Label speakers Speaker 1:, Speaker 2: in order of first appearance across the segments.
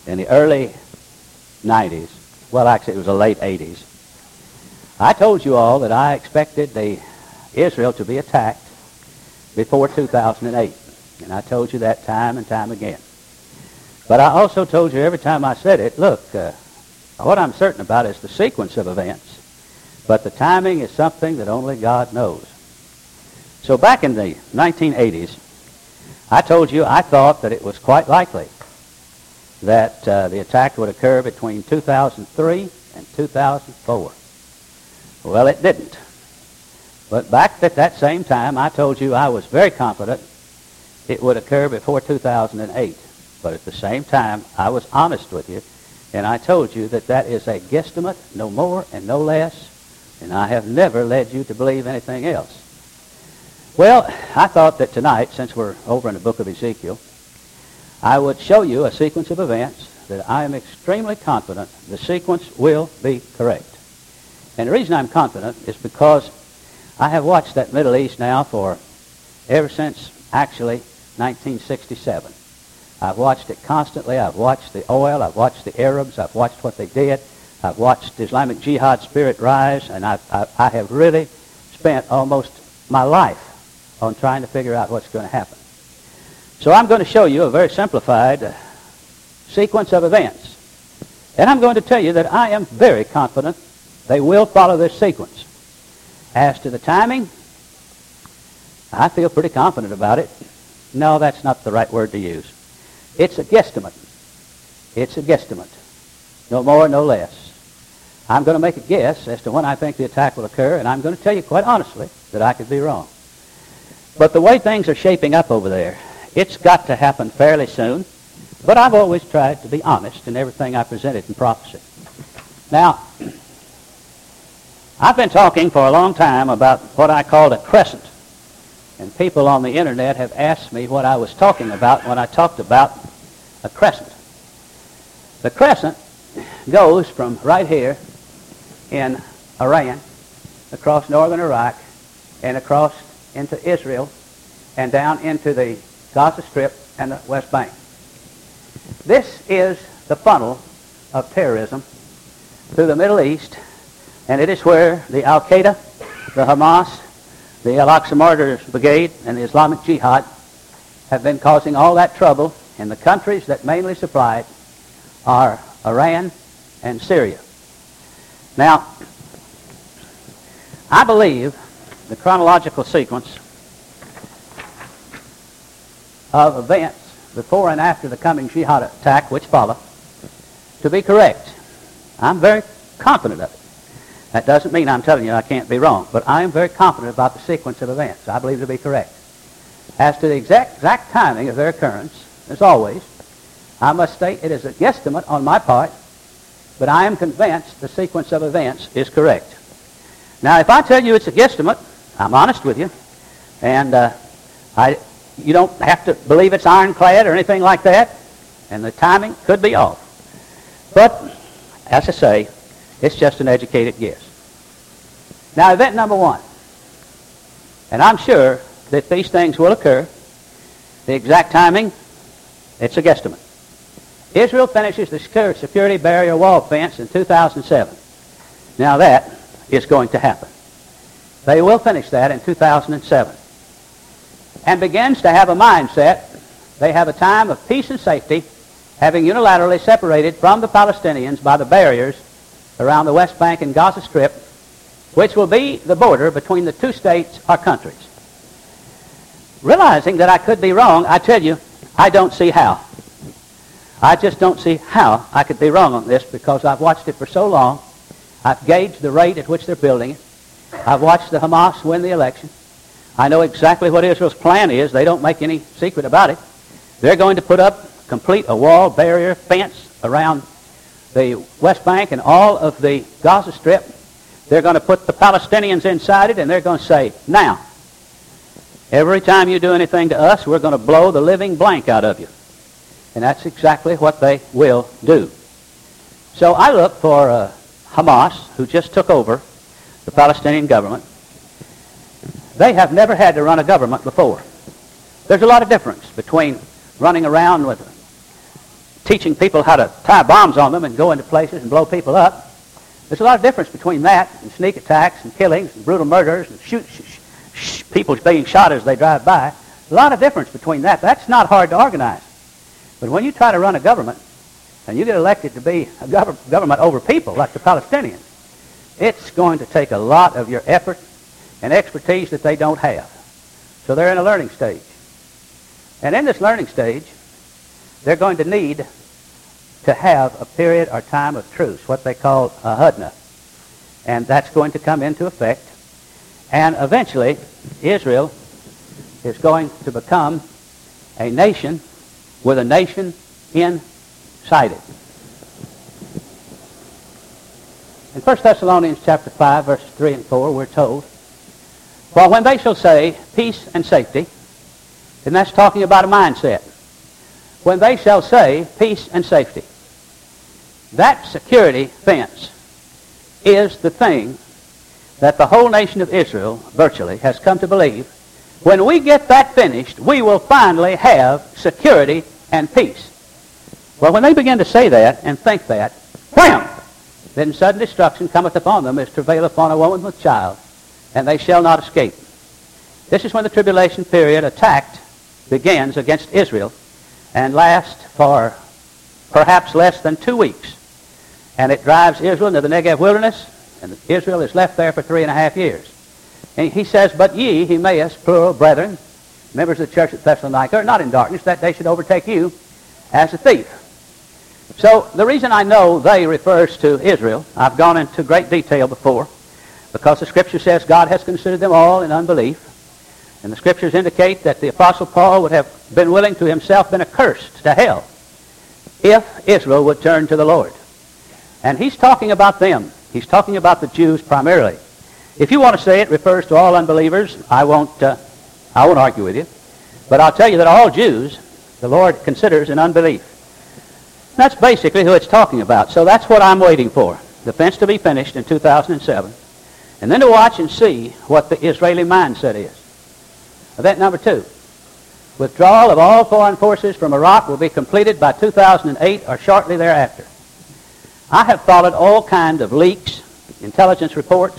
Speaker 1: in the early 90s, well, actually it was the late 80s, I told you all that I expected Israel to be attacked before 2008. And I told you that time and time again. But I also told you every time I said it, look, what I'm certain about is the sequence of events. But the timing is something that only God knows. So back in the 1980s, I told you I thought that it was quite likely that the attack would occur between 2003 and 2004. Well, it didn't. But back at that same time, I told you I was very confident it would occur before 2008. But at the same time, I was honest with you, and I told you that that is a guesstimate, no more and no less, and I have never led you to believe anything else. Well, I thought that tonight, since we're over in the book of Ezekiel, I would show you a sequence of events that I am extremely confident the sequence will be correct. And the reason I'm confident is because I have watched that Middle East now for ever since, actually, 1967. I've watched it constantly. I've watched the oil. I've watched the Arabs. I've watched what they did. I've watched Islamic Jihad spirit rise, and I have really spent almost my life on trying to figure out what's going to happen. So I'm going to show you a very simplified sequence of events. And I'm going to tell you that I am very confident they will follow this sequence. As to the timing, I feel pretty confident about it. No, that's not the right word to use. It's a guesstimate. It's a guesstimate. No more, no less. I'm going to make a guess as to when I think the attack will occur, and I'm going to tell you quite honestly that I could be wrong. But the way things are shaping up over there, it's got to happen fairly soon. But I've always tried to be honest in everything I presented in prophecy. Now, I've been talking for a long time about what I called a crescent. And people on the internet have asked me what I was talking about when I talked about a crescent. The crescent goes from right here in Iran, across northern Iraq, and across into Israel, and down into the Gaza Strip and the West Bank. This is the funnel of terrorism through the Middle East, and it is where the Al-Qaeda, the Hamas, the Al-Aqsa Martyrs Brigade, and the Islamic Jihad have been causing all that trouble, and the countries that mainly supply it are Iran and Syria. Now, I believe the chronological sequence of events before and after the coming jihad attack, which follow, to be correct. I'm very confident of it. That doesn't mean I'm telling you I can't be wrong, but I am very confident about the sequence of events. I believe to be correct. As to the exact timing of their occurrence, as always, I must state it is a guesstimate on my part, but I am convinced the sequence of events is correct. Now, if I tell you it's a guesstimate, I'm honest with you, and you don't have to believe it's ironclad or anything like that, and the timing could be off. But, as I say, it's just an educated guess. Now, event number one, and I'm sure that these things will occur. The exact timing, it's a guesstimate. Israel finishes the security barrier wall fence in 2007. Now that is going to happen. They will finish that in 2007. And begins to have a mindset. They have a time of peace and safety, having unilaterally separated from the Palestinians by the barriers around the West Bank and Gaza Strip, which will be the border between the two states or countries. Realizing that I could be wrong, I tell you, I don't see how. I just don't see how I could be wrong on this, because I've watched it for so long. I've gauged the rate at which they're building it. I've watched the Hamas win the election. I know exactly what Israel's plan is. They don't make any secret about it. They're going to put up, complete a wall, barrier, fence around the West Bank and all of the Gaza Strip. They're going to put the Palestinians inside it, and they're going to say, now, every time you do anything to us, we're going to blow the living blank out of you. And that's exactly what they will do. So I look for Hamas, who just took over the Palestinian government. They have never had to run a government before. There's a lot of difference between running around with teaching people how to tie bombs on them and go into places and blow people up. There's a lot of difference between that and sneak attacks and killings and brutal murders and people being shot as they drive by. A lot of difference between that. That's not hard to organize. But when you try to run a government and you get elected to be a government over people like the Palestinians, it's going to take a lot of your effort and expertise that they don't have. So they're in a learning stage. And in this learning stage, they're going to need to have a period or time of truce, what they call a hudna. And that's going to come into effect. And eventually, Israel is going to become a nation with a nation inside it. In 1 Thessalonians chapter 5, verses 3 and 4, we're told, "For when they shall say peace and safety," and that's talking about a mindset. When they shall say peace and safety, that security fence is the thing that the whole nation of Israel virtually has come to believe. When we get that finished, we will finally have security and peace. Well, when they begin to say that and think that, wham! Then sudden destruction cometh upon them as travail upon a woman with child, and they shall not escape. This is when the tribulation period attack begins against Israel and lasts for perhaps less than 2 weeks. And it drives Israel into the Negev wilderness, and Israel is left there for 3.5 years. And he says, "But ye, Emmaus, plural, brethren, members of the church at Thessalonica, are not in darkness, that day should overtake you as a thief." So the reason I know they refers to Israel, I've gone into great detail before, because the Scripture says God has considered them all in unbelief. And the Scriptures indicate that the Apostle Paul would have been willing to himself been accursed to hell if Israel would turn to the Lord. And he's talking about them. He's talking about the Jews primarily. If you want to say it refers to all unbelievers, I won't argue with you. But I'll tell you that all Jews, the Lord considers in unbelief. That's basically who it's talking about. So that's what I'm waiting for. The fence to be finished in 2007. And then to watch and see what the Israeli mindset is. Event number 2. Withdrawal of all foreign forces from Iraq will be completed by 2008 or shortly thereafter. I have followed all kinds of leaks, intelligence reports,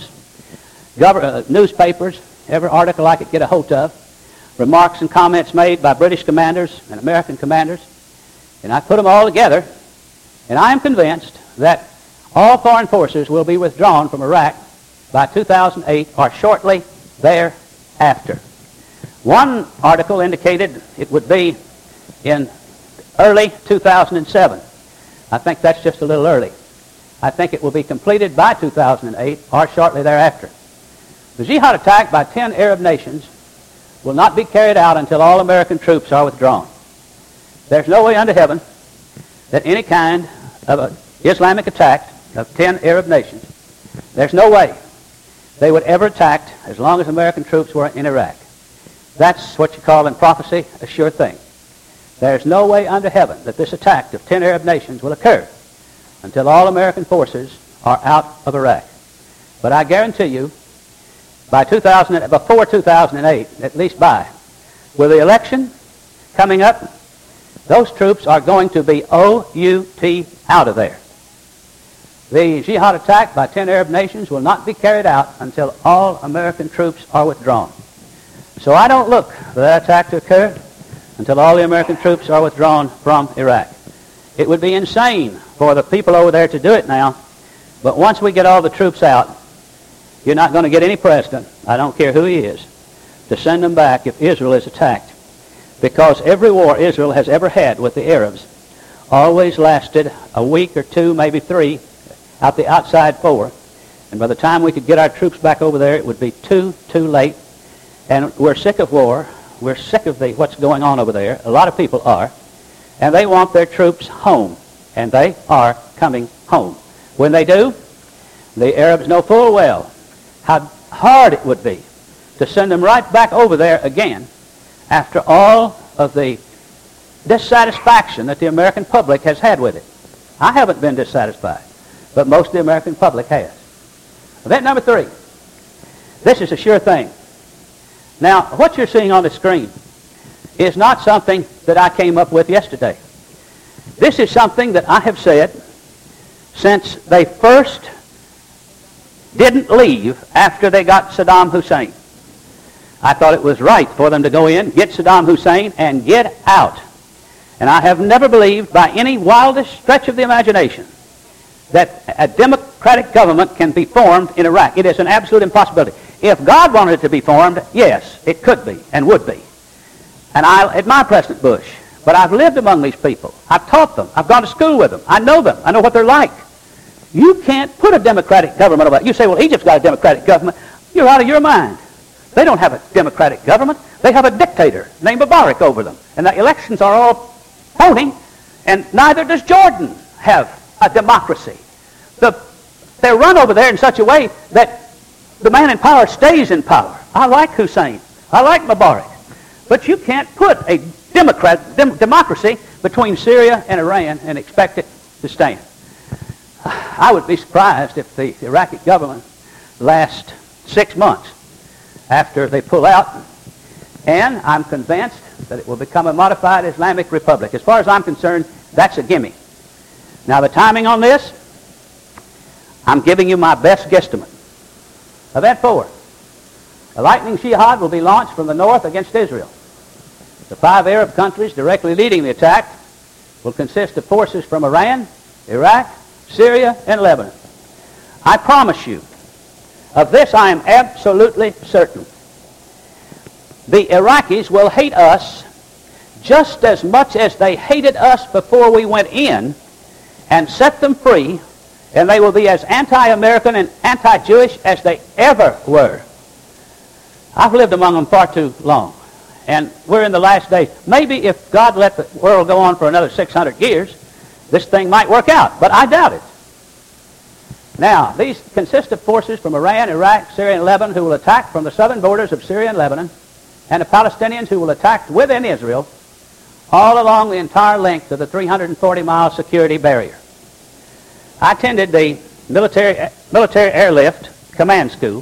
Speaker 1: newspapers, every article I could get a hold of, remarks and comments made by British commanders and American commanders, and I put them all together, and I am convinced that all foreign forces will be withdrawn from Iraq by 2008 or shortly thereafter. One article indicated it would be in early 2007. I think that's just a little early. I think it will be completed by 2008 or shortly thereafter. The jihad attack by 10 Arab nations will not be carried out until all American troops are withdrawn. There's no way under heaven that any kind of an Islamic attack of 10 Arab nations, there's no way they would ever attack as long as American troops were in Iraq. That's what you call in prophecy a sure thing. There's no way under heaven that this attack of 10 Arab nations will occur until all American forces are out of Iraq. But I guarantee you, before 2008, at least with the election coming up, those troops are going to be O-U-T out of there. The jihad attack by 10 Arab nations will not be carried out until all American troops are withdrawn. So I don't look for that attack to occur until all the American troops are withdrawn from Iraq. It would be insane for the people over there to do it now, but once we get all the troops out, you're not going to get any president, I don't care who he is, to send them back if Israel is attacked. Because every war Israel has ever had with the Arabs always lasted a week or 2, maybe 3, out the outside 4. And by the time we could get our troops back over there, it would be too late. And we're sick of war. We're sick of what's going on over there. A lot of people are. And they want their troops home. And they are coming home. When they do, the Arabs know full well how hard it would be to send them right back over there again after all of the dissatisfaction that the American public has had with it. I haven't been dissatisfied, but most of the American public has. Event number 3. This is a sure thing. Now, what you're seeing on the screen is not something that I came up with yesterday. This is something that I have said since they first didn't leave after they got Saddam Hussein. I thought it was right for them to go in, get Saddam Hussein, and get out. And I have never believed by any wildest stretch of the imagination that a democratic government can be formed in Iraq. It is an absolute impossibility. If God wanted it to be formed, yes, it could be and would be. And I admire President Bush, but I've lived among these people. I've taught them. I've gone to school with them. I know them. I know what they're like. You can't put a democratic government over. You say, well, Egypt's got a democratic government. You're out of your mind. They don't have a democratic government. They have a dictator named Mubarak over them. And the elections are all phony, and neither does Jordan have a democracy. They're run over there in such a way that the man in power stays in power. I like Hussein. I like Mubarak. But you can't put a democracy between Syria and Iran and expect it to stand. I would be surprised if the Iraqi government lasts 6 months after they pull out, and I'm convinced that it will become a modified Islamic republic. As far as I'm concerned, that's a gimme. Now, the timing on this, I'm giving you my best guesstimate. Event 4. A lightning jihad will be launched from the north against Israel. The 5 Arab countries directly leading the attack will consist of forces from Iran, Iraq, Syria, and Lebanon. I promise you, of this I am absolutely certain. The Iraqis will hate us just as much as they hated us before we went in and set them free, and they will be as anti-American and anti-Jewish as they ever were. I've lived among them far too long, and we're in the last days. Maybe if God let the world go on for another 600 years, this thing might work out, but I doubt it. Now, these consist of forces from Iran, Iraq, Syria, and Lebanon who will attack from the southern borders of Syria and Lebanon, and the Palestinians who will attack within Israel all along the entire length of the 340-mile security barrier. I attended the military airlift command school,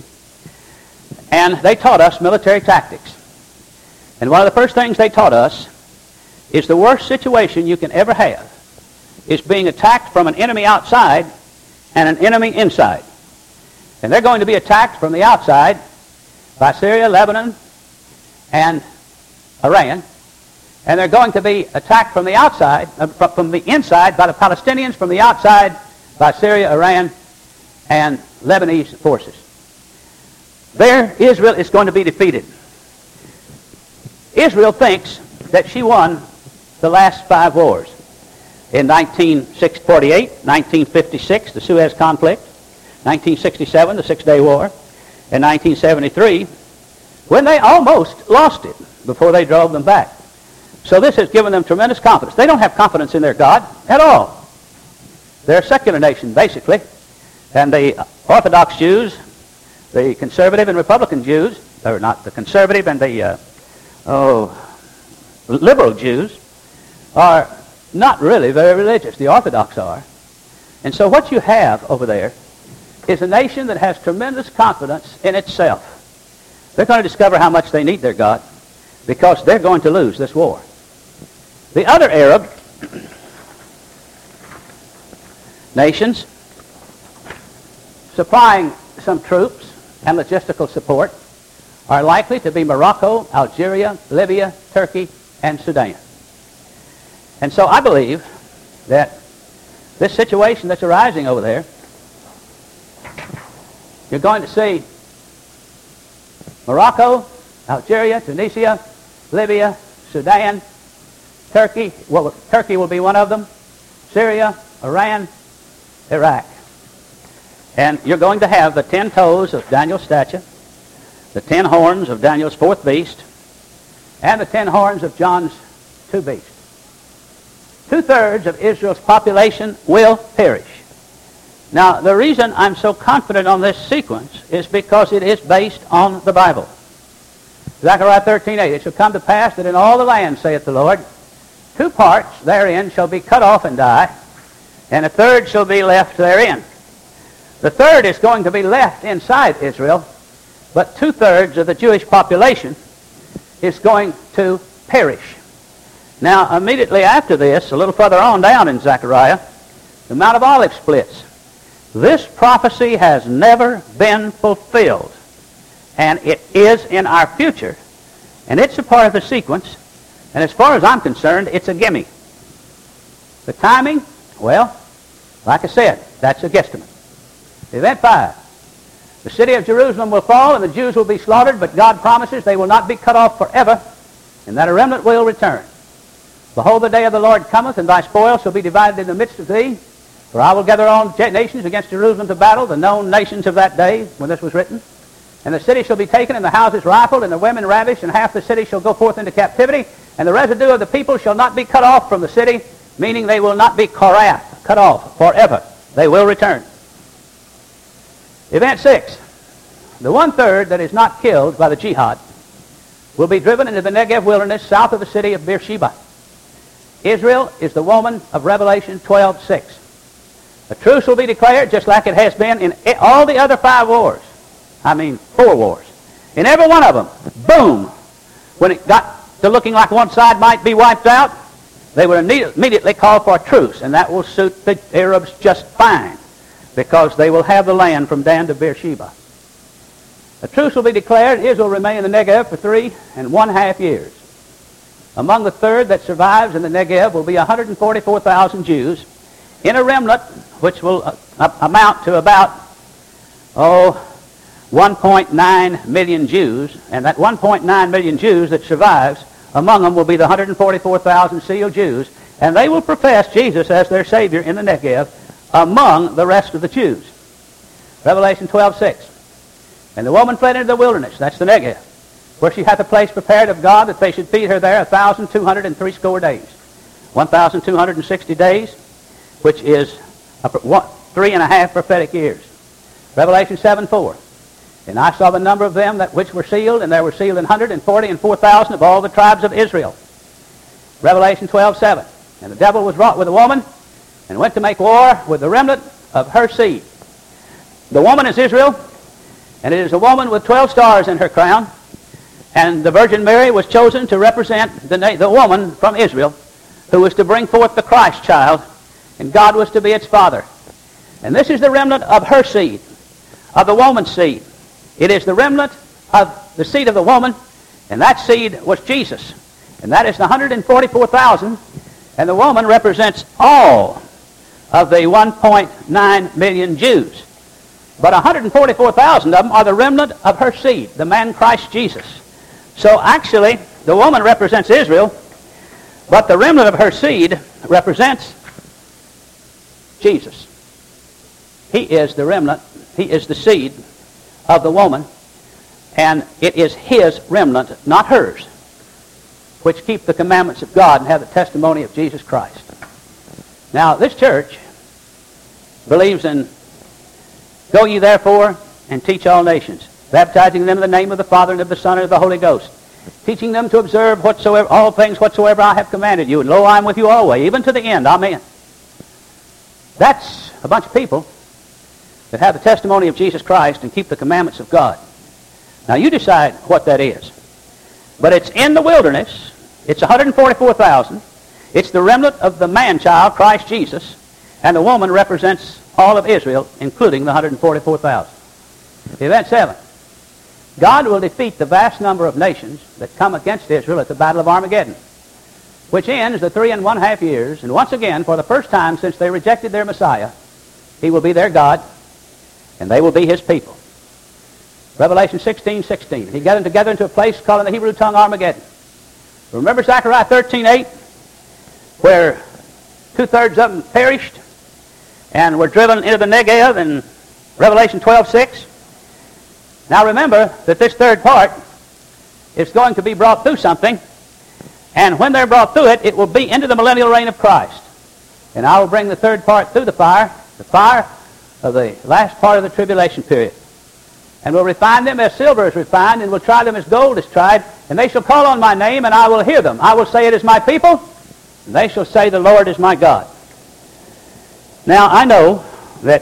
Speaker 1: and they taught us military tactics. And one of the first things they taught us is the worst situation you can ever have is being attacked from an enemy outside and an enemy inside. And they're going to be attacked from the outside by Syria, Lebanon, and Iran. And they're going to be attacked from the outside, from the inside by the Palestinians, from the outside by Syria, Iran, and Lebanese forces. There, Israel is going to be defeated. Israel thinks that she won the last 5 wars. In 1948, 1956, the Suez Conflict, 1967, the Six-Day War, and 1973, when they almost lost it before they drove them back. So this has given them tremendous confidence. They don't have confidence in their God at all. They're a secular nation, basically. And the Orthodox Jews, the conservative and Republican Jews, or not the conservative and the liberal Jews, are not really very religious. The Orthodox are. And so what you have over there is a nation that has tremendous confidence in itself. They're going to discover how much they need their God because they're going to lose this war. The other Arab nations supplying some troops and logistical support are likely to be Morocco, Algeria, Libya, Turkey, and Sudan. And so I believe that this situation that's arising over there, you're going to see Morocco, Algeria, Tunisia, Libya, Sudan, Turkey. Well, Turkey will be one of them. Syria, Iran, Iraq. And you're going to have the 10 toes of Daniel's statue, the 10 horns of Daniel's 4th beast, and the 10 horns of John's 2 beasts. 2/3 of Israel's population will perish. Now, the reason I'm so confident on this sequence is because it is based on the Bible. Zechariah 13:8, it shall come to pass that in all the land, saith the Lord, 2 parts therein shall be cut off and die, and 1/3 shall be left therein. The 1/3 is going to be left inside Israel, but 2/3 of the Jewish population is going to perish. Now, immediately after this, a little further on down in Zechariah, the Mount of Olives splits. This prophecy has never been fulfilled, and it is in our future, and it's a part of the sequence, and as far as I'm concerned, it's a gimme. The timing, well, like I said, that's a guesstimate. Event 5. The city of Jerusalem will fall, and the Jews will be slaughtered, but God promises they will not be cut off forever, and that a remnant will return. Behold, the day of the Lord cometh, and thy spoil shall be divided in the midst of thee. For I will gather all nations against Jerusalem to battle, the known nations of that day, when this was written. And the city shall be taken, and the houses rifled, and the women ravished, and half the city shall go forth into captivity, and the residue of the people shall not be cut off from the city, meaning they will not be cut off forever. They will return. Event 6. The 1/3 that is not killed by the jihad will be driven into the Negev wilderness south of the city of Beersheba. Israel is the woman of Revelation 12:6. A truce will be declared just like it has been in all the other 5 wars. I mean 4 wars. In every one of them, boom, when it got to looking like one side might be wiped out, they would immediately call for a truce, and that will suit the Arabs just fine because they will have the land from Dan to Beersheba. A truce will be declared. Israel will remain in the Negev for 3.5 years. Among the 1/3 that survives in the Negev will be 144,000 Jews in a remnant which will amount to about 1.9 million Jews, and that 1.9 million Jews that survives, among them will be the 144,000 sealed Jews, and they will profess Jesus as their Savior in the Negev among the rest of the Jews. Revelation 12:6. And the woman fled into the wilderness, that's the Negev, where she hath a place prepared of God that they should feed her there 1,260 days. 1,260 days, which is 3.5 prophetic years. Revelation 7:4. And I saw the number of them that which were sealed, and there were sealed 144,000 of all the tribes of Israel. Revelation 12:7. And the devil was wrought with a woman, and went to make war with the remnant of her seed. The woman is Israel, and it is a woman with 12 stars in her crown, and the Virgin Mary was chosen to represent the woman from Israel, who was to bring forth the Christ child, and God was to be its father. And this is the remnant of her seed, of the woman's seed. It is the remnant of the seed of the woman, and that seed was Jesus. And that is the 144,000, and the woman represents all of the 1.9 million Jews. But 144,000 of them are the remnant of her seed, the man Christ Jesus. So actually, the woman represents Israel, but the remnant of her seed represents Jesus. He is the remnant, he is the seed of the woman, and it is his remnant, not hers, which keep the commandments of God and have the testimony of Jesus Christ. Now, this church believes in, go ye therefore and teach all nations, baptizing them in the name of the Father and of the Son and of the Holy Ghost, teaching them to observe all things whatsoever I have commanded you, and lo, I am with you always, even to the end. Amen. That's a bunch of people that have the testimony of Jesus Christ and keep the commandments of God. Now, you decide what that is. But it's in the wilderness. It's 144,000. It's the remnant of the man-child, Christ Jesus, and the woman represents all of Israel, including the 144,000. Event 7. God will defeat the vast number of nations that come against Israel at the Battle of Armageddon, which ends the 3.5 years, and once again, for the first time since they rejected their Messiah, he will be their God, and they will be his people. Revelation 16:16. He gathered them together into a place called in the Hebrew tongue Armageddon. Remember Zechariah 13:8, where 2/3 of them perished and were driven into the Negev, in Revelation 12:6. Now remember that this third part is going to be brought through something, and when they're brought through it, it will be into the millennial reign of Christ. And I will bring the third part through the fire of the last part of the tribulation period. And will refine them as silver is refined, and will try them as gold is tried, and they shall call on my name, and I will hear them. I will say, it is my people, and they shall say, the Lord is my God. Now, I know that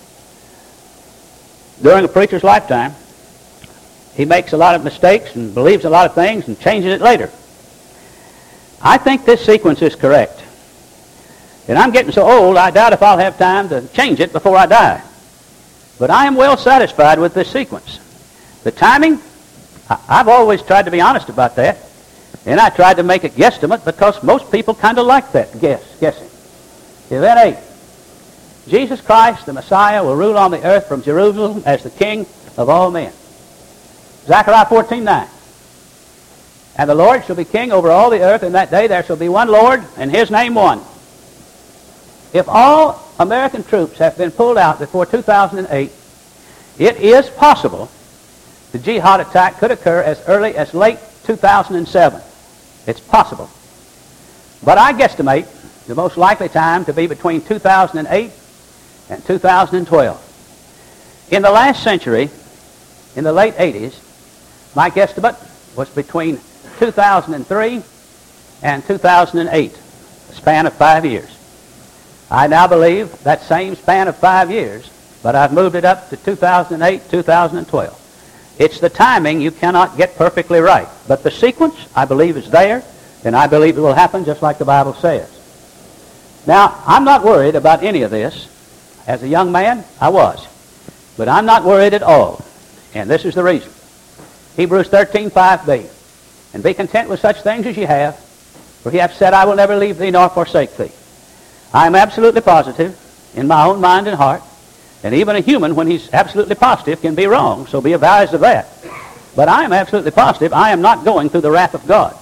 Speaker 1: during a preacher's lifetime, he makes a lot of mistakes and believes a lot of things and changes it later. I think this sequence is correct. And I'm getting so old, I doubt if I'll have time to change it before I die. But I am well satisfied with this sequence. The timing, I've always tried to be honest about that. And I tried to make a guesstimate because most people kind of like that guessing. Event 8. Jesus Christ, the Messiah, will rule on the earth from Jerusalem as the King of all men. Zechariah 14:9. And the Lord shall be king over all the earth. In that day there shall be one Lord, and his name one. If all American troops have been pulled out before 2008, it is possible the jihad attack could occur as early as late 2007. It's possible. But I guesstimate the most likely time to be between 2008 and 2012. In the last century, in the late 80s, my guesstimate was between 2003 and 2008, a span of 5 years. I now believe that same span of 5 years, but I've moved it up to 2008, 2012. It's the timing you cannot get perfectly right. But the sequence, I believe, is there, and I believe it will happen just like the Bible says. Now, I'm not worried about any of this. As a young man, I was. But I'm not worried at all. And this is the reason. Hebrews 13:5b. And be content with such things as ye have, for he hath said, I will never leave thee nor forsake thee. I am absolutely positive in my own mind and heart, and even a human, when he's absolutely positive, can be wrong, so be advised of that. But I am absolutely positive I am not going through the wrath of God.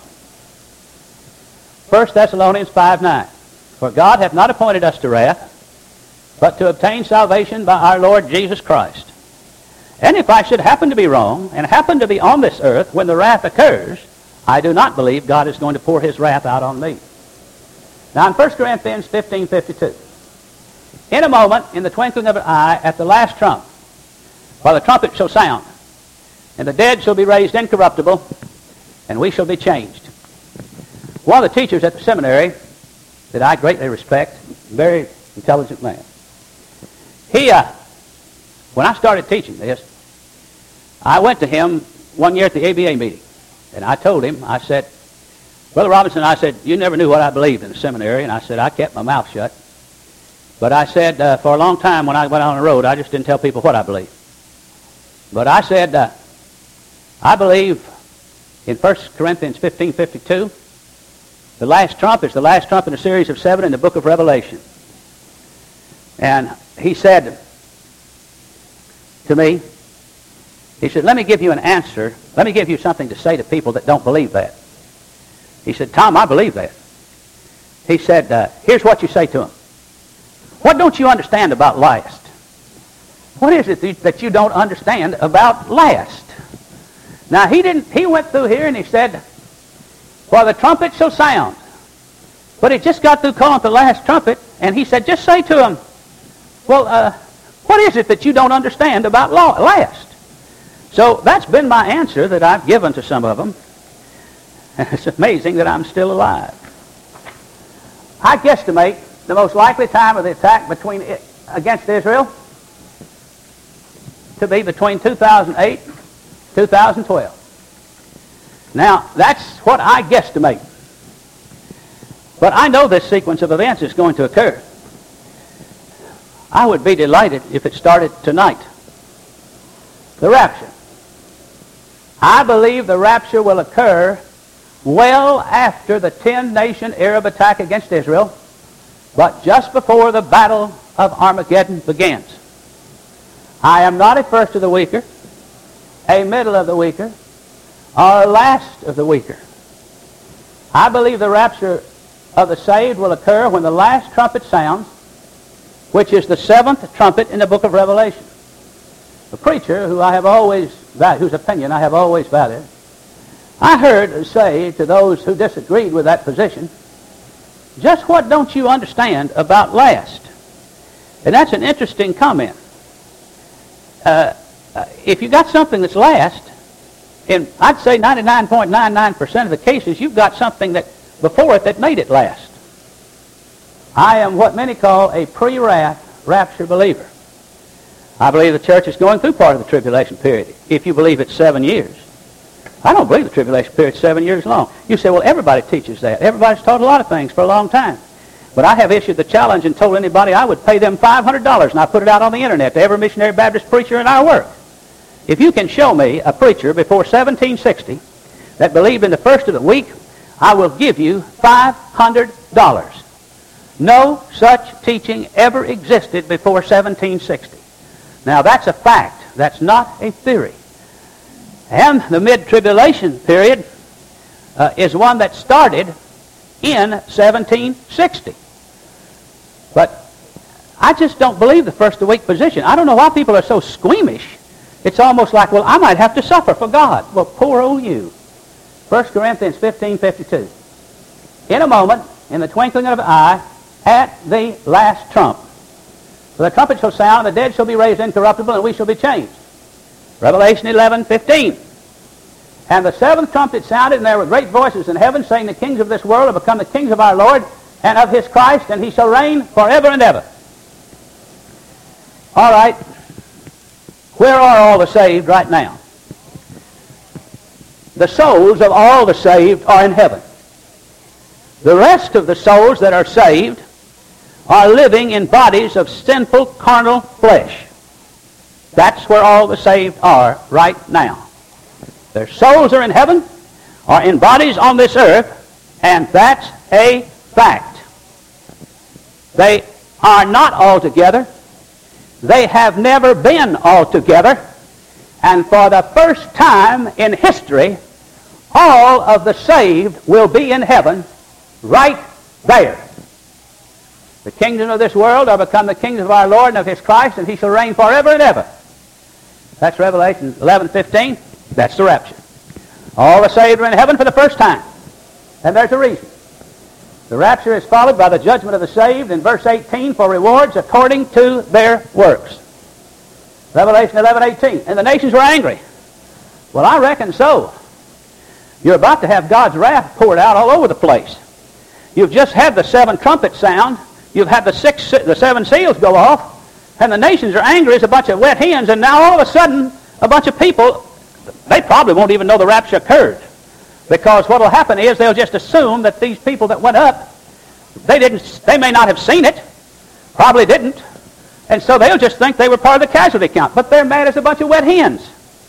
Speaker 1: 1 Thessalonians 5:9. For God hath not appointed us to wrath, but to obtain salvation by our Lord Jesus Christ. And if I should happen to be wrong, and happen to be on this earth when the wrath occurs, I do not believe God is going to pour his wrath out on me. Now in 1 Corinthians 15:52, in a moment, in the twinkling of an eye, at the last trump, while the trumpet shall sound, and the dead shall be raised incorruptible, and we shall be changed. One of the teachers at the seminary that I greatly respect, very intelligent man, when I started teaching this, I went to him one year at the ABA meeting, and I told him, I said, Brother Robinson, I said, you never knew what I believed in the seminary, and I said, I kept my mouth shut. But I said, for a long time when I went on the road, I just didn't tell people what I believed. But I said, I believe in 1 Corinthians 15:52, the last trump is the last trump in a series of 7 in the book of Revelation. And he said to me, he said, let me give you an answer. Let me give you something to say to people that don't believe that. He said, Tom, I believe that. He said, here's what you say to them. What don't you understand about last? What is it that you don't understand about last? Now, he went through here and he said, for the trumpet shall sound. But he just got through calling the last trumpet, and he said, just say to them, well, what is it that you don't understand about last? So that's been my answer that I've given to some of them. It's amazing that I'm still alive. I guesstimate the most likely time of the attack against Israel to be between 2008 and 2012. Now, that's what I guesstimate. But I know this sequence of events is going to occur. I would be delighted if it started tonight. The rapture. I believe the rapture will occur well after the 10-nation Arab attack against Israel, but just before the battle of Armageddon begins. I am not a first of the weaker, a middle of the weaker, or a last of the weaker. I believe the rapture of the saved will occur when the last trumpet sounds, which is the 7th trumpet in the book of Revelation. A preacher whose opinion I have always valued, I heard say to those who disagreed with that position, just what don't you understand about last? And that's an interesting comment. If you got something that's last, in I'd say 99.99% of the cases, you've got something that before it that made it last. I am what many call a pre-wrath rapture believer. I believe the church is going through part of the tribulation period, if you believe it's 7 years. I don't believe the tribulation period is 7 years long. You say, well, everybody teaches that. Everybody's taught a lot of things for a long time. But I have issued the challenge and told anybody I would pay them $500, and I put it out on the internet to every missionary Baptist preacher in our work. If you can show me a preacher before 1760 that believed in the first of the week, I will give you $500. No such teaching ever existed before 1760. Now, that's a fact. That's not a theory. And the mid-tribulation period is one that started in 1760. But I just don't believe the first of the week position. I don't know why people are so squeamish. It's almost like, well, I might have to suffer for God. Well, poor old you. 1 Corinthians 15:52. In a moment, in the twinkling of an eye, at the last trump. For the trumpet shall sound, and the dead shall be raised incorruptible, and we shall be changed. Revelation 11:15. And the seventh trumpet sounded, and there were great voices in heaven, saying, the kings of this world have become the kings of our Lord and of his Christ, and he shall reign forever and ever. All right. Where are all the saved right now? The souls of all the saved are in heaven. The rest of the souls that are saved are living in bodies of sinful, carnal flesh. That's where all the saved are right now. Their souls are in heaven, are in bodies on this earth, and that's a fact. They are not all together. They have never been all together. And for the first time in history, all of the saved will be in heaven right there. The kingdoms of this world are become the kingdoms of our Lord and of his Christ, and he shall reign forever and ever. That's Revelation 11:15. That's the rapture. All the saved are in heaven for the first time. And there's a reason. The rapture is followed by the judgment of the saved in verse 18 for rewards according to their works. Revelation 11:18. And the nations were angry. Well, I reckon so. You're about to have God's wrath poured out all over the place. You've just had the seven trumpets sound. You've had the seven seals go off. And the nations are angry as a bunch of wet hens. And now all of a sudden, a bunch of people, they probably won't even know the rapture occurred. Because what will happen is they'll just assume that these people that went up, they may not have seen it, probably didn't, and so they'll just think they were part of the casualty count. But they're mad as a bunch of wet hens.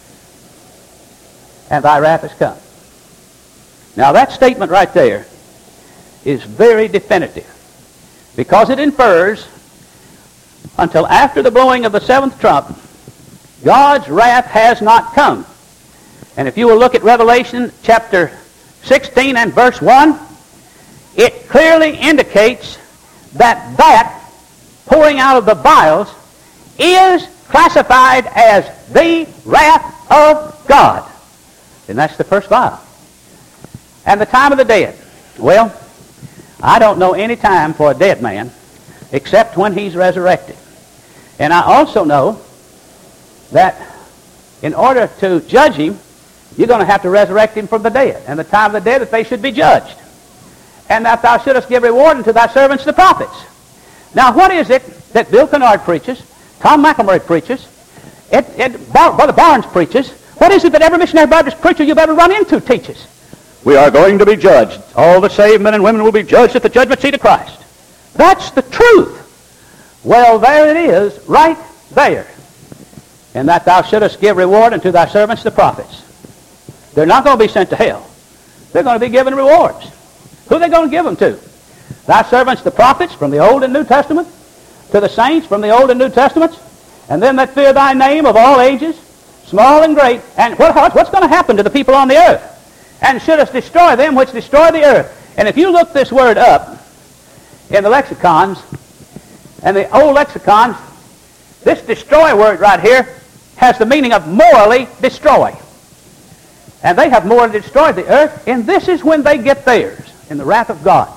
Speaker 1: And thy wrath has come. Now that statement right there is very definitive, because it infers until after the blowing of the seventh trump, God's wrath has not come. And if you will look at Revelation chapter 16 and verse 1, it clearly indicates that pouring out of the vials is classified as the wrath of God. And that's the first vial. And the time of the dead. Well, I don't know any time for a dead man except when he's resurrected. And I also know that in order to judge him, you're going to have to resurrect him from the dead. And the time of the dead that they should be judged. And that thou shouldest give reward unto thy servants the prophets. Now what is it that Bill Kennard preaches, Tom McElmurray preaches, Brother Barnes preaches? What is it that every missionary Baptist preacher you've ever run into teaches? We are going to be judged. All the saved men and women will be judged at the judgment seat of Christ. That's the truth. Well, there it is, right there. And that thou shouldest give reward unto thy servants the prophets. They're not going to be sent to hell. They're going to be given rewards. Who are they going to give them to? Thy servants the prophets from the Old and New Testament, to the saints from the Old and New Testaments, and them that fear thy name of all ages, small and great. And what's going to happen to the people on the earth? And shouldest destroy them which destroy the earth. And if you look this word up in the lexicons, and the old lexicons, this destroy word right here has the meaning of morally destroy. And they have morally destroyed the earth, and this is when they get theirs, in the wrath of God.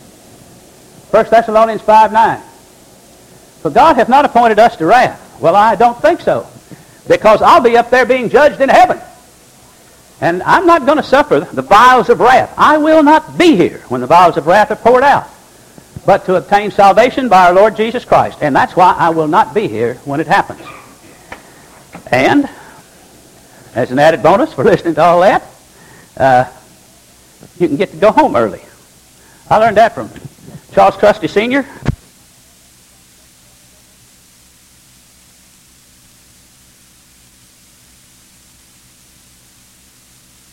Speaker 1: 1 Thessalonians 5:9. For God hath not appointed us to wrath. Well, I don't think so, because I'll be up there being judged in heaven. And I'm not going to suffer the vials of wrath. I will not be here when the vials of wrath are poured out, but to obtain salvation by our Lord Jesus Christ. And that's why I will not be here when it happens. And as an added bonus for listening to all that, you can get to go home early. I learned that from Charles Trusty Sr.